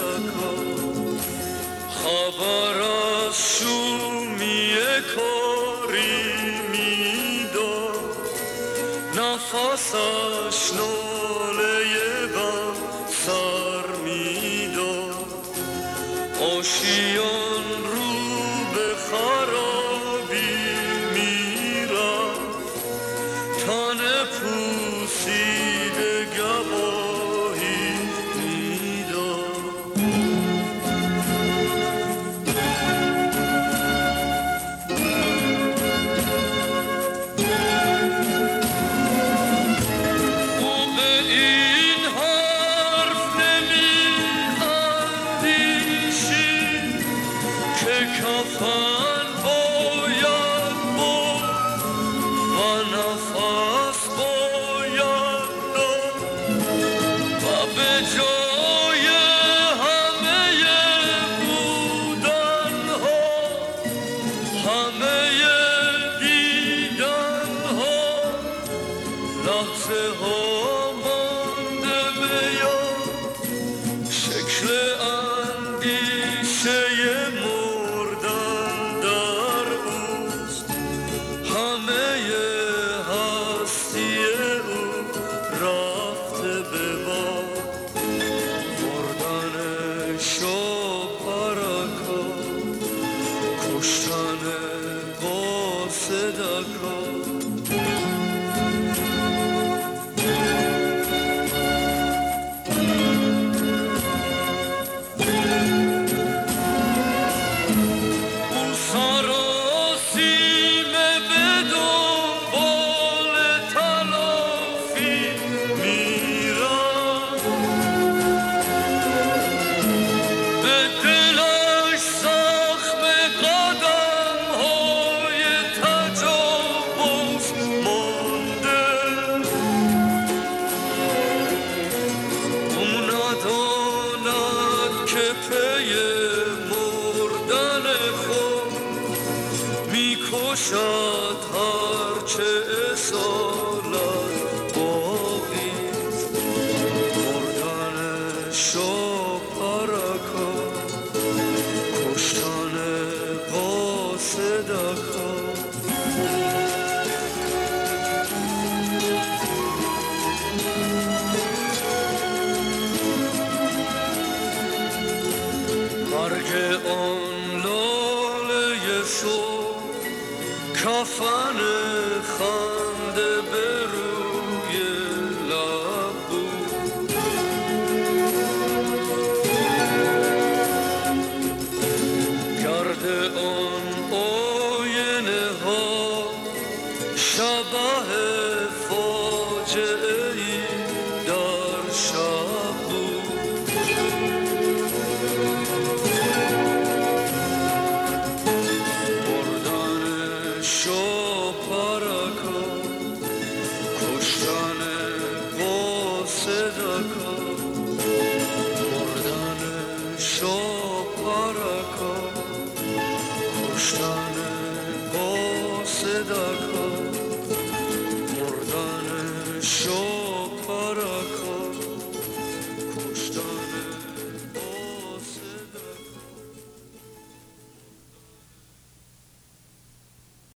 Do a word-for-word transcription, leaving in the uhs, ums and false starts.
پرکا خبر از شومی کاری میداد نفسش ناله غم سر میداد آشیان رو به خرابی میرفت تن پوسیده گواهی میداد او به این حرف نمی اندیشید که کفن باید برد و نفس باید داد و به جای همه بودنها همه دیدنها لحظه ها مانده به یاد شکل اندیشه مردن در اوست همه هستی او رفته به باد مردن شاپرکا کشتن قاصدکا که پی مردن خود میکشد هرچه اصالت باقیست مردن شاپرکا کشتن قاصدکا مرگ آن لاله صبح کفن خنده به روی لب بود گرد آن آینه ها شبح فاجعه ای در شب بود شاپرکا کشتن قاصدکا